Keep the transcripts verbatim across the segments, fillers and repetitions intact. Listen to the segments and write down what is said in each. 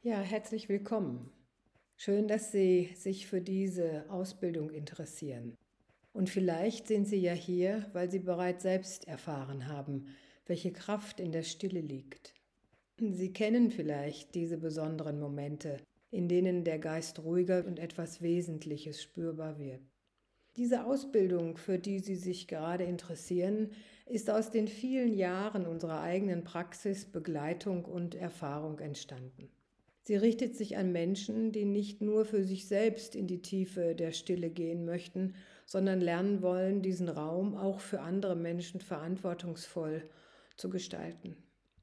Ja, herzlich willkommen. Schön, dass Sie sich für diese Ausbildung interessieren. Und vielleicht sind Sie ja hier, weil Sie bereits selbst erfahren haben, welche Kraft in der Stille liegt. Sie kennen vielleicht diese besonderen Momente, in denen der Geist ruhiger und etwas Wesentliches spürbar wird. Diese Ausbildung, für die Sie sich gerade interessieren, ist aus den vielen Jahren unserer eigenen Praxis, Begleitung und Erfahrung entstanden. Sie richtet sich an Menschen, die nicht nur für sich selbst in die Tiefe der Stille gehen möchten, sondern lernen wollen, diesen Raum auch für andere Menschen verantwortungsvoll zu gestalten.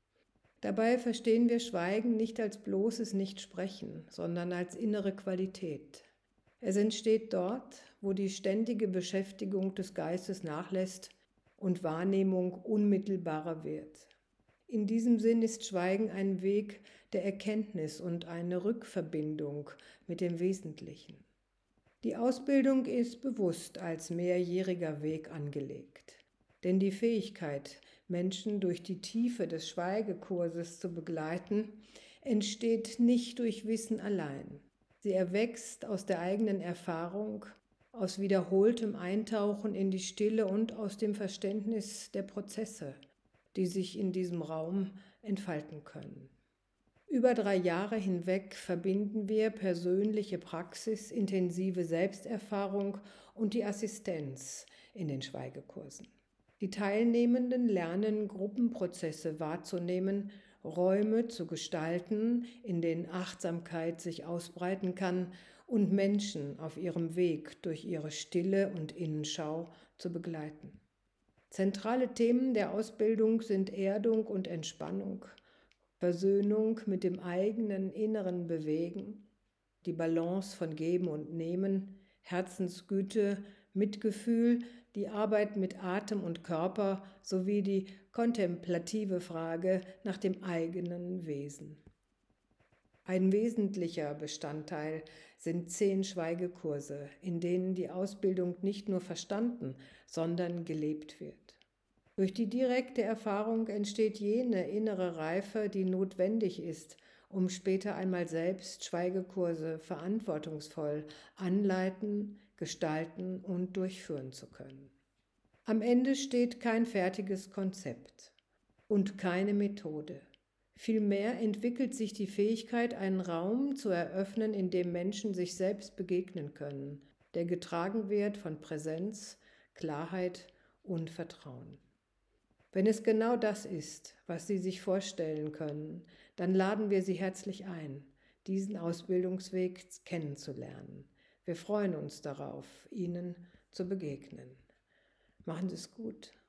Dabei verstehen wir Schweigen nicht als bloßes Nichtsprechen, sondern als innere Qualität. Es entsteht dort, wo die ständige Beschäftigung des Geistes nachlässt und Wahrnehmung unmittelbarer wird. In diesem Sinn ist Schweigen ein Weg der Erkenntnis und eine Rückverbindung mit dem Wesentlichen. Die Ausbildung ist bewusst als mehrjähriger Weg angelegt. Denn die Fähigkeit, Menschen durch die Tiefe des Schweigekurses zu begleiten, entsteht nicht durch Wissen allein. Sie erwächst aus der eigenen Erfahrung, aus wiederholtem Eintauchen in die Stille und aus dem Verständnis der Prozesse, die sich in diesem Raum entfalten können. Über drei Jahre hinweg verbinden wir persönliche Praxis, intensive Selbsterfahrung und die Assistenz in den Schweigekursen. Die Teilnehmenden lernen, Gruppenprozesse wahrzunehmen, Räume zu gestalten, in denen Achtsamkeit sich ausbreiten kann und Menschen auf ihrem Weg durch ihre Stille und Innenschau zu begleiten. Zentrale Themen der Ausbildung sind Erdung und Entspannung, Versöhnung mit dem eigenen inneren Bewegen, die Balance von Geben und Nehmen, Herzensgüte, Mitgefühl, die Arbeit mit Atem und Körper sowie die kontemplative Frage nach dem eigenen Wesen. Ein wesentlicher Bestandteil sind zehn Schweigekurse, in denen die Ausbildung nicht nur verstanden, sondern gelebt wird. Durch die direkte Erfahrung entsteht jene innere Reife, die notwendig ist, um später einmal selbst Schweigekurse verantwortungsvoll anleiten, gestalten und durchführen zu können. Am Ende steht kein fertiges Konzept und keine Methode. Vielmehr entwickelt sich die Fähigkeit, einen Raum zu eröffnen, in dem Menschen sich selbst begegnen können, der getragen wird von Präsenz, Klarheit und Vertrauen. Wenn es genau das ist, was Sie sich vorstellen können, dann laden wir Sie herzlich ein, diesen Ausbildungsweg kennenzulernen. Wir freuen uns darauf, Ihnen zu begegnen. Machen Sie es gut.